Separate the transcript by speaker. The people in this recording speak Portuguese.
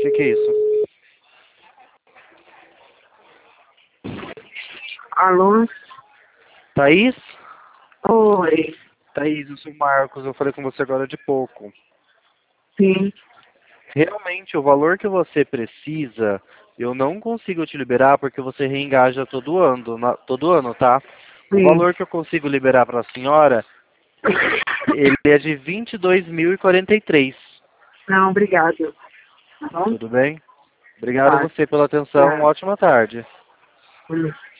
Speaker 1: Que é isso?
Speaker 2: Alô?
Speaker 1: Thaís?
Speaker 2: Oi.
Speaker 1: Thaís, eu sou o Marcos, eu falei com você agora de pouco.
Speaker 2: Sim.
Speaker 1: Realmente, o valor que você precisa, eu não consigo te liberar porque você reengaja todo ano, todo ano, tá? O
Speaker 2: Sim.
Speaker 1: valor que eu consigo liberar para a senhora, ele é de 22.043.
Speaker 2: Não, obrigado. Tá bom?
Speaker 1: Tudo bem? Obrigado a
Speaker 2: Tá.
Speaker 1: você pela atenção,
Speaker 2: Tá.
Speaker 1: ótima tarde.
Speaker 2: Hum.